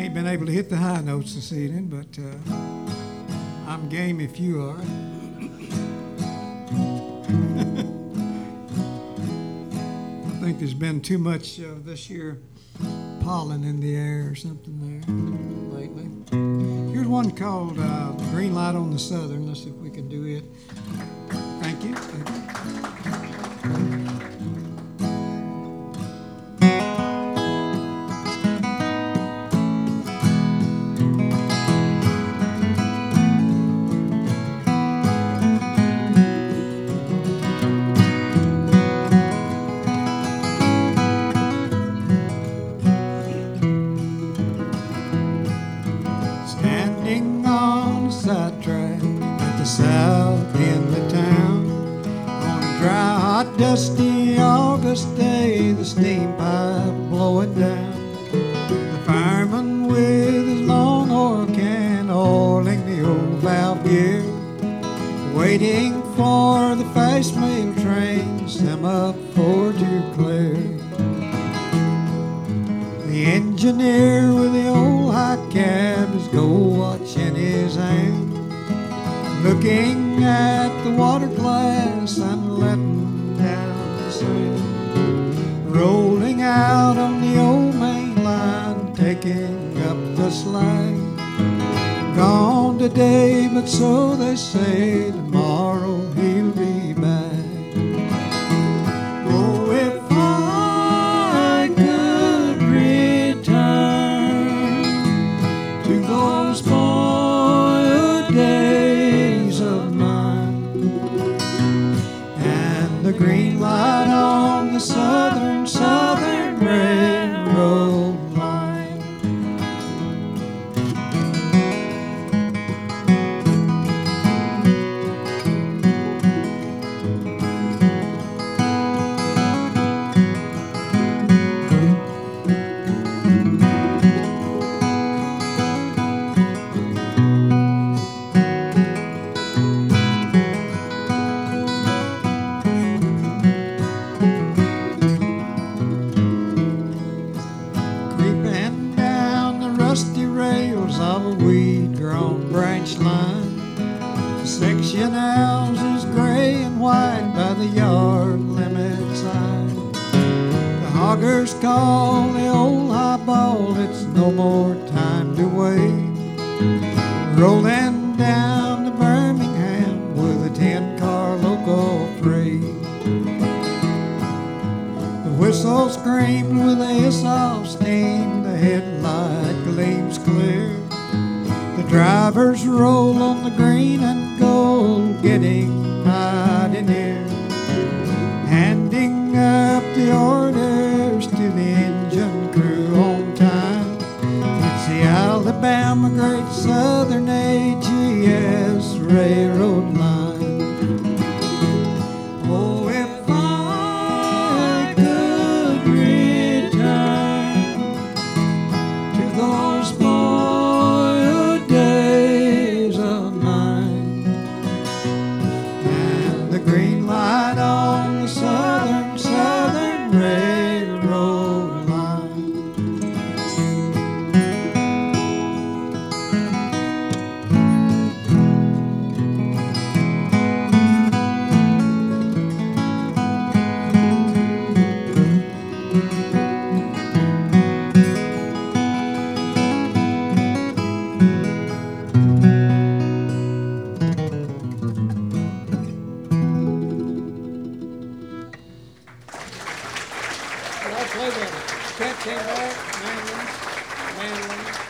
ain't been able to hit the high notes this evening, but I'm game if you are. I think there's been too much this year pollen in the air or something there lately. Here's one called Green Light on the Southern. Let's see if we can do it. Thank you. Thank you. Standing on the sidetrack at the south end of town, on a dry, hot, dusty August day, the steam pipe blowing down. The fireman with his long oil can oiling the old valve gear, waiting for the fast mail train to stem up Fort Eau Claire. The engineer with the old high cab, his gold watch in his hand, looking at the water glass and letting down the sand, rolling out on the old main line, taking up the slack. Gone today, but so they say, tomorrow he'll be back. Oh, if I could return to those boyhood days of mine, and the green light on the southern railroad line. Creeping down the rusty rails of a weed-grown branch line, the section houses gray and white by the yard limit sign. The hoggers call the old highball, it's no more time to wait. Rolling down to Birmingham with a 10-car local freight. The whistle screamed with a hiss of steam, the headlight gleams clear. The drivers roll on the green and gold, getting mighty near, handing up the orders to the engine crew on time. It's the Alabama Great Southern AGS Railroad line. Oh, if I could return to those boyhood days of mine, and the green light on the southern railroad line. I play the cat mandolin.